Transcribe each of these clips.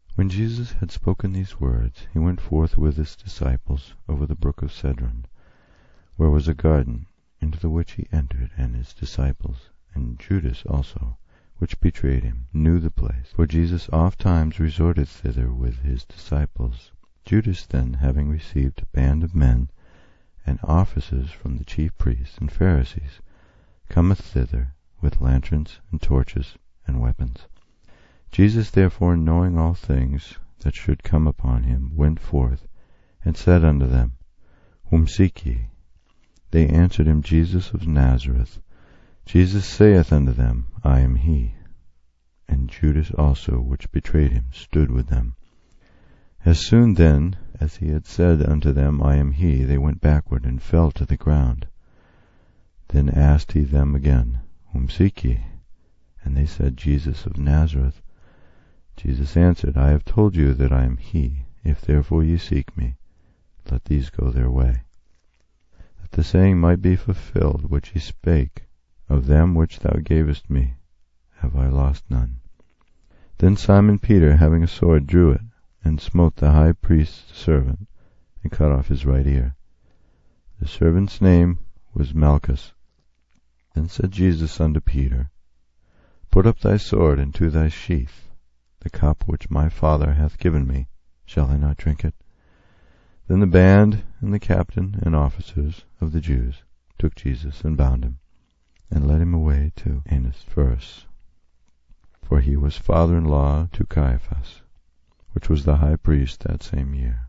When Jesus had spoken these words, he went forth with his disciples over the brook of Cedron, where was a garden, into the which he entered, and his disciples. And Judas also, which betrayed him, knew the place, for Jesus ofttimes resorted thither with his disciples. Judas then, having received a band of men and officers from the chief priests and Pharisees, cometh thither with lanterns and torches and weapons. Jesus therefore, knowing all things that should come upon him, went forth, and said unto them, Whom seek ye? They answered him, Jesus of Nazareth. Jesus saith unto them, I am he. And Judas also, which betrayed him, stood with them. As soon then as he had said unto them, I am he, they went backward, and fell to the ground. Then asked he them again, Whom seek ye? And they said, Jesus of Nazareth. Jesus answered, I have told you that I am he. If therefore ye seek me, let these go their way. That the saying might be fulfilled which he spake, Of them which thou gavest me have I lost none. Then Simon Peter, having a sword, drew it, and smote the high priest's servant, and cut off his right ear. The servant's name was Malchus. Then said Jesus unto Peter, Put up thy sword into thy sheath. The cup which my Father hath given me, shall I not drink it? Then the band and the captain and officers of the Jews took Jesus and bound him, and led him away to Annas first. For he was father-in-law to Caiaphas, which was the high priest that same year.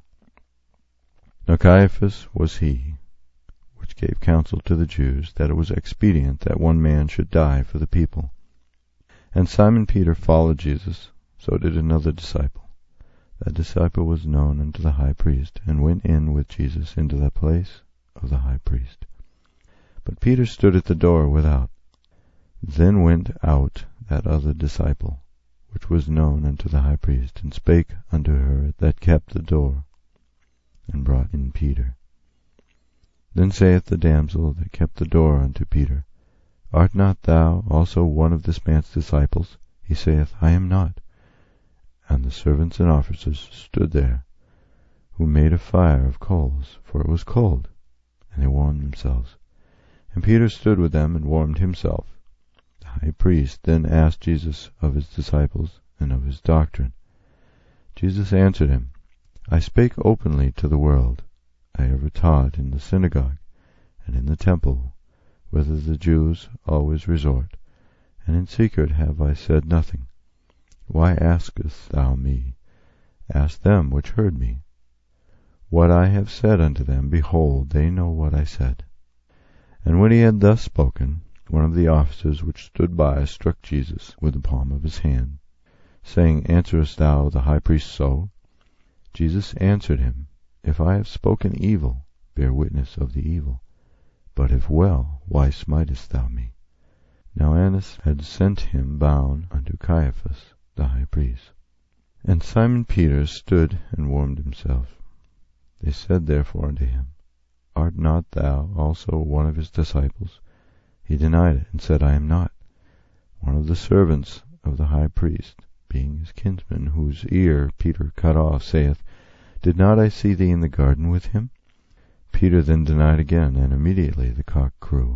Now Caiaphas was he which gave counsel to the Jews that it was expedient that one man should die for the people. And Simon Peter followed Jesus, so did another disciple. That disciple was known unto the high priest, and went in with Jesus into the place of the high priest. But Peter stood at the door without. Then went out that other disciple, which was known unto the high priest, and spake unto her that kept the door, and brought in Peter. Then saith the damsel that kept the door unto Peter, Art not thou also one of this man's disciples? He saith, I am not. And the servants and officers stood there, who made a fire of coals, for it was cold, and they warmed themselves. And Peter stood with them, and warmed himself. The high priest then asked Jesus of his disciples, and of his doctrine. Jesus answered him, I spake openly to the world. I ever taught in the synagogue, and in the temple, whither the Jews always resort, and in secret have I said nothing. Why askest thou me? Ask them which heard me. What I have said unto them, behold, they know what I said. And when he had thus spoken, one of the officers which stood by struck Jesus with the palm of his hand, saying, Answerest thou the high priest so? Jesus answered him, If I have spoken evil, bear witness of the evil. But if well, why smitest thou me? Now Annas had sent him bound unto Caiaphas the high priest. And Simon Peter stood and warmed himself. They said therefore unto him, Art not thou also one of his disciples? He denied it, and said, I am not. One of the servants of the high priest, being his kinsman, whose ear Peter cut off, saith, Did not I see thee in the garden with him? Peter then denied again, and immediately the cock crew.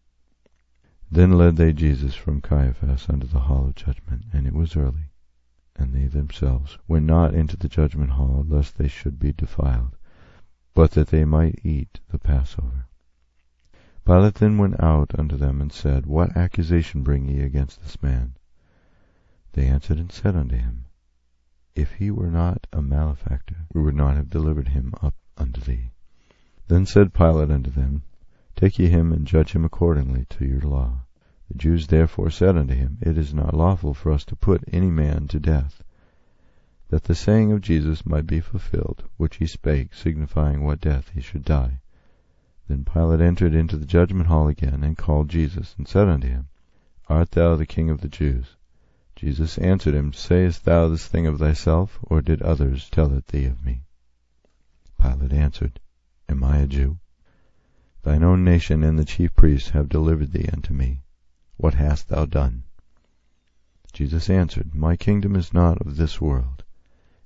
Then led they Jesus from Caiaphas unto the hall of judgment, and it was early. And they themselves went not into the judgment hall, lest they should be defiled, but that they might eat the Passover. Pilate then went out unto them, and said, What accusation bring ye against this man? They answered and said unto him, If he were not a malefactor, we would not have delivered him up unto thee. Then said Pilate unto them, Take ye him, and judge him accordingly to your law. The Jews therefore said unto him, It is not lawful for us to put any man to death, that the saying of Jesus might be fulfilled, which he spake, signifying what death he should die. Then Pilate entered into the judgment hall again, and called Jesus, and said unto him, Art thou the King of the Jews? Jesus answered him, Sayest thou this thing of thyself, or did others tell it thee of me? Pilate answered, Am I a Jew? Thine own nation and the chief priests have delivered thee unto me. What hast thou done? Jesus answered, My kingdom is not of this world.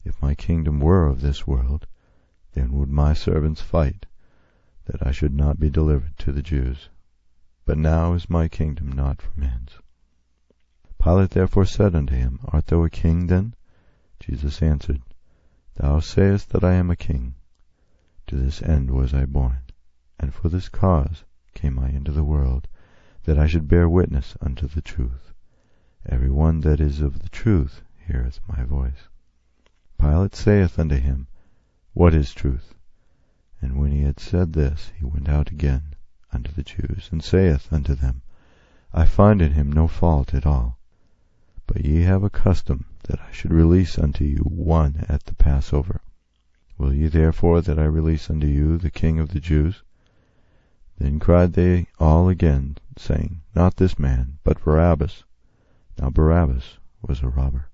If my kingdom were of this world, then would my servants fight, that I should not be delivered to the Jews. But now is my kingdom not from hence. Pilate therefore said unto him, Art thou a king then? Jesus answered, Thou sayest that I am a king. To this end was I born, and for this cause came I into the world, that I should bear witness unto the truth. Every one that is of the truth heareth my voice. Pilate saith unto him, What is truth? And when he had said this, he went out again unto the Jews, and saith unto them, I find in him no fault at all. But ye have a custom that I should release unto you one at the Passover. Will ye therefore that I release unto you the King of the Jews? Then cried they all again, saying, Not this man, but Barabbas. Now Barabbas was a robber.